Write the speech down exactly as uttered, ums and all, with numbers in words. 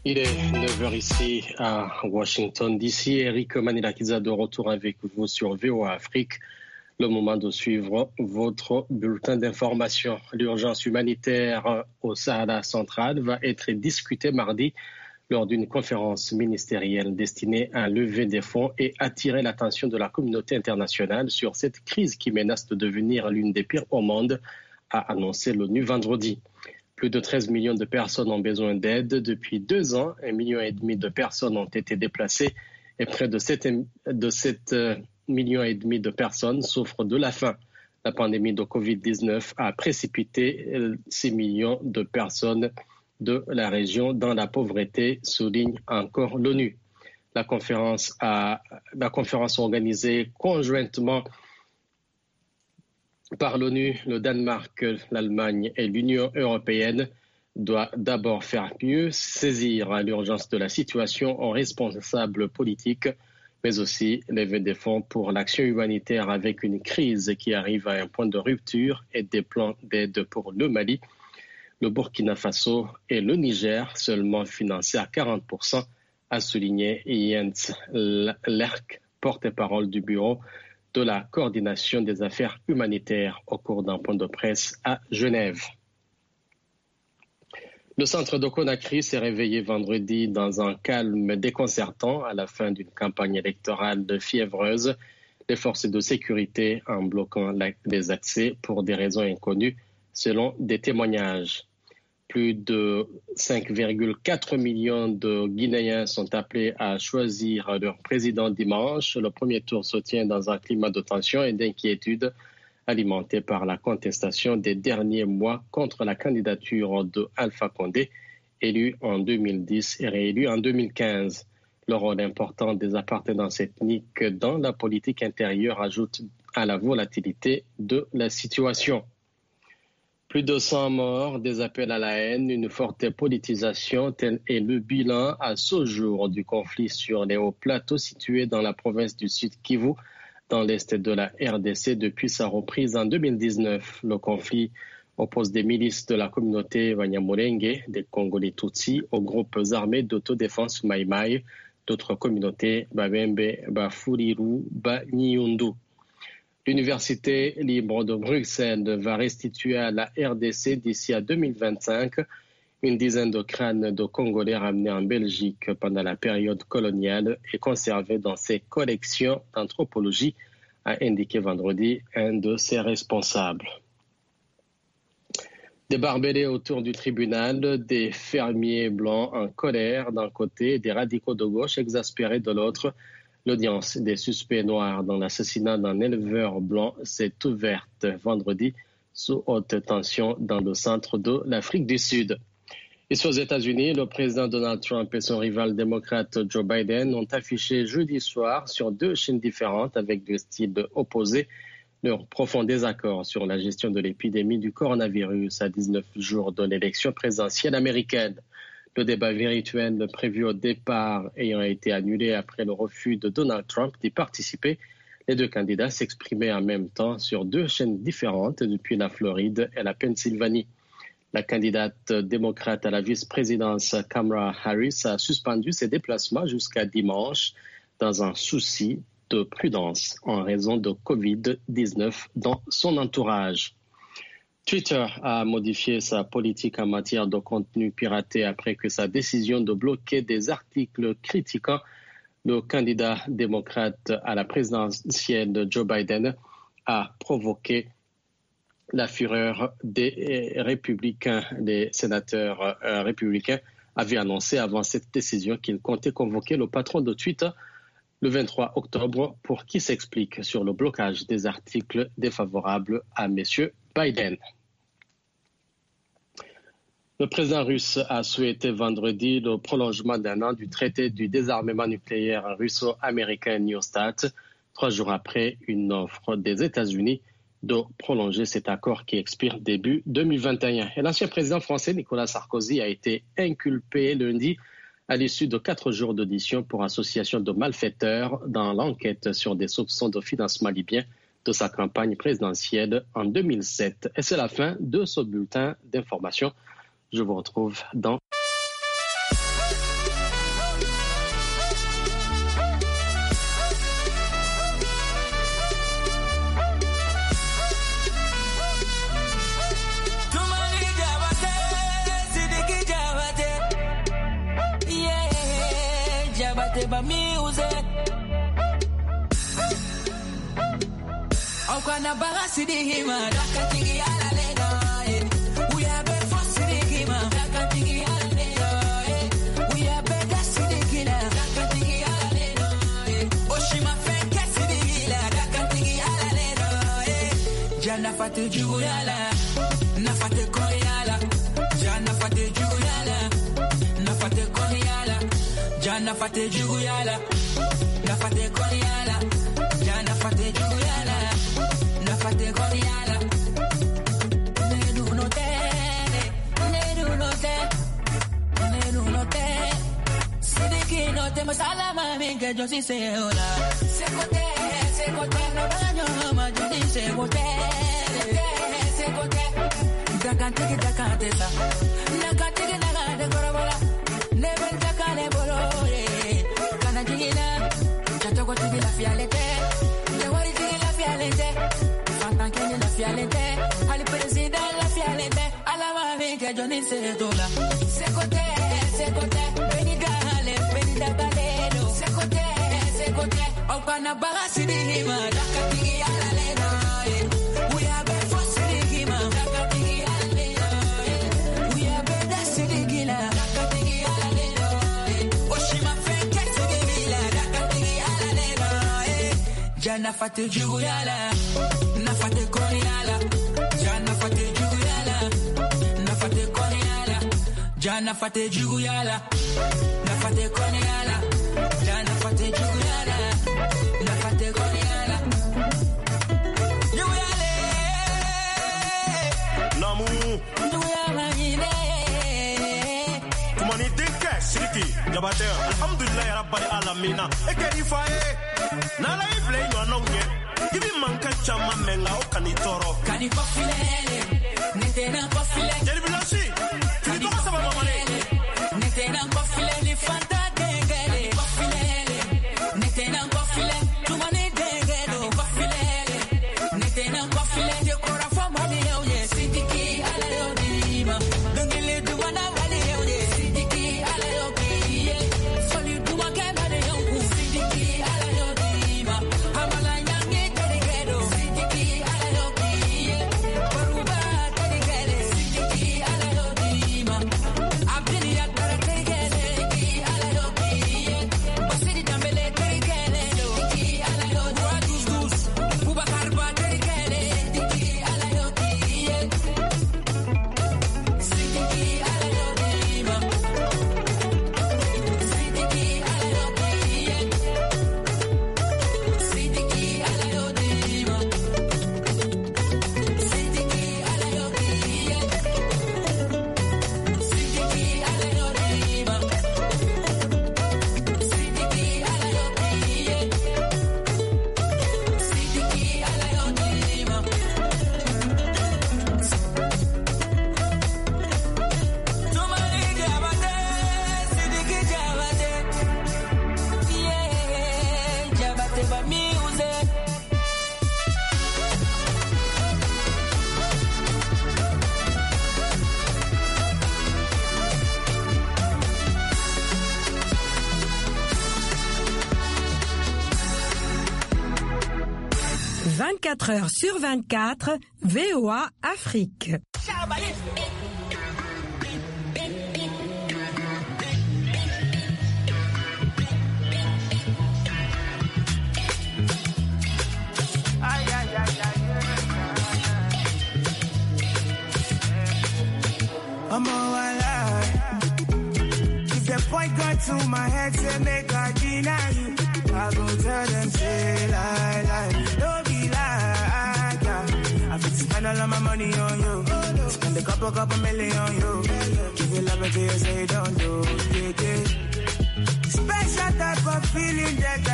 Il est neuf heures ici à Washington D C. Eric Manilakiza de retour avec vous sur V O A Afrique. Le moment de suivre votre bulletin d'information. L'urgence humanitaire au Sahara central va être discutée mardi lors d'une conférence ministérielle destinée à lever des fonds et attirer l'attention de la communauté internationale sur cette crise qui menace de devenir l'une des pires au monde, a annoncé l'ONU vendredi. Plus de treize millions de personnes ont besoin d'aide depuis deux ans. Un million et demi de personnes ont été déplacées et près de sept millions et demi de personnes souffrent de la faim. La pandémie de covid dix-neuf a précipité six millions de personnes de la région dans la pauvreté, souligne encore l'ONU. La conférence, a, la conférence organisée conjointement par l'ONU, le Danemark, l'Allemagne et l'Union européenne doit d'abord faire mieux, saisir l'urgence de la situation en responsable politique, mais aussi lever des fonds pour l'action humanitaire avec une crise qui arrive à un point de rupture et des plans d'aide pour le Mali, le Burkina Faso et le Niger, seulement financés à quarante pour cent, a souligné Jens Lerck, porte-parole du bureau de la coordination des affaires humanitaires au cours d'un point de presse à Genève. Le centre de Conakry s'est réveillé vendredi dans un calme déconcertant à la fin d'une campagne électorale fiévreuse. Les forces de sécurité en bloquant les accès pour des raisons inconnues, selon des témoignages. Plus de cinq virgule quatre millions de Guinéens sont appelés à choisir leur président dimanche. Le premier tour se tient dans un climat de tension et d'inquiétude alimenté par la contestation des derniers mois contre la candidature de Alpha Condé, élu en deux mille dix et réélu en deux mille quinze. Le rôle important des appartenances ethniques dans la politique intérieure ajoute à la volatilité de la situation. Plus de cent morts, des appels à la haine, une forte politisation, tel est le bilan à ce jour du conflit sur les hauts plateaux situés dans la province du Sud Kivu, dans l'est de la R D C depuis sa reprise en deux mille dix-neuf. Le conflit oppose des milices de la communauté Banyamulenge, des Congolais Tutsi, aux groupes armés d'autodéfense Maï Maï, d'autres communautés Babembe, Bafuriru, Banyundu. L'Université libre de Bruxelles va restituer à la R D C d'ici à deux mille vingt-cinq une dizaine de crânes de Congolais ramenés en Belgique pendant la période coloniale et conservés dans ses collections d'anthropologie, a indiqué vendredi un de ses responsables. Des barbelés autour du tribunal, des fermiers blancs en colère d'un côté et des radicaux de gauche exaspérés de l'autre. L'audience des suspects noirs dans l'assassinat d'un éleveur blanc s'est ouverte vendredi sous haute tension dans le centre de l'Afrique du Sud. Ici aux États-Unis, le président Donald Trump et son rival démocrate Joe Biden ont affiché jeudi soir sur deux chaînes différentes avec deux styles opposés leur profond désaccord sur la gestion de l'épidémie du coronavirus à dix-neuf jours de l'élection présidentielle américaine. Le débat virtuel prévu au départ ayant été annulé après le refus de Donald Trump d'y participer, les deux candidats s'exprimaient en même temps sur deux chaînes différentes depuis la Floride et la Pennsylvanie. La candidate démocrate à la vice-présidence Kamala Harris a suspendu ses déplacements jusqu'à dimanche dans un souci de prudence en raison de covid dix-neuf dans son entourage. Twitter a modifié sa politique en matière de contenu piraté après que sa décision de bloquer des articles critiquant le candidat démocrate à la présidentielle de Joe Biden a provoqué la fureur des républicains. Les sénateurs républicains avaient annoncé avant cette décision qu'ils comptaient convoquer le patron de Twitter le vingt-trois octobre pour qu'il s'explique sur le blocage des articles défavorables à M. Biden. Le président russe a souhaité vendredi le prolongement d'un an du traité du désarmement nucléaire russo-américain New START, trois jours après une offre des États-Unis de prolonger cet accord qui expire début deux mille vingt et un. Et l'ancien président français Nicolas Sarkozy a été inculpé lundi à l'issue de quatre jours d'audition pour association de malfaiteurs dans l'enquête sur des soupçons de financement libyen de sa campagne présidentielle en deux mille sept. Et c'est la fin de ce bulletin d'information. Je vous retrouve dans Jabateba music. Okana bara sidi hima, dakatigi ala lena. We are bad for sidi hima, dakatigi ala lena. We are bad for sidi hima, dakatigi ala lena. Oshima feke sidi hila, dakatigi ala lena. Jana fate juguyala, nafate koyala. Jana fate juguyala, nafate koyala. Jana fate juguyala, nafate koyala. Jana fate juguyala. Fate Goliala, Nedu no te, Nedu no te, Nedu no te. Sidiki no te masala mami que yo sí sé hola. Se cote, se cote, no baño ma yo sí sé cote, se cote. Dakante que dakante sa, dakante que dakante corobola, never dakane bolo, kana jina, chato cote la fialete, le wari la fialete. Tanqueni la fialete, al presidente la fialete, a la mami que yo ni sé tola. Se cote, se cote, venida ale, venida talero. Se cote, se cote, au pana baga sidihima, dakatigi ala lena. We are bad for sidihima, dakatigi ala lena. We are bad for sidihila, dakatigi ala lena. Oshima feke sidihila, dakatigi ala lena. Jana fate juguyala. Nafate Goliala, Jana fate Juguyala, Nafate Goliala, Jana fate Juguyala, Nafate Goliala, Jana fate Juguyala, Nafate Goliala. Juguyale, Namu, Juguyala ine. Tumani dinke siriki, jabate. Alhamdulillah ya Rabbal Alamina. Ekerifaye, nala ifle yo anonge. Give me man can chama menga o kanitoro. Kanipa filele, netena kwa filele. Jeli bilansi, kanipa saba mamale. Netena kwa filele, fanta dengele. Kwa filele, netena kwa filele, tumane dengele. Kwa filele, netena kwa filele, kora famali yoye. Sidiki ala yodima, dengele duwana wale yoye. Sidiki ala yokiye, soli duwa kemale yonku. Sidiki ala yodima, hamala yange. Sidiki ala yokiye, baruba terigele. Sidiki ala yodima, abdili yakara terigele. Sidiki ala yokiye, basiri tambele terigele. Sidiki ala yodima, dus dus, Bubakar ba terigele. Sidiki ala yokiye, Sidiki ala yodima, Sidiki ala yokiye, Sidiki ala yodima. Sidiki ala yokiye, Sidiki ala yodima, Sidiki ala yokiye, Sidiki ala yodima. Tumani jabate, Sidiki jabate, yeah, jabate ba music. vingt-quatre heures sur vingt-quatre, V O A Afrique. I'm all alive. If the point got to my head, say make I deny you. I go tell them, say lie, lie. Don't be like, yeah. I fit spend all of my money on you. Spend a couple, couple million on you. Give you love until you say don't do, yeah, yeah. Special type of feeling that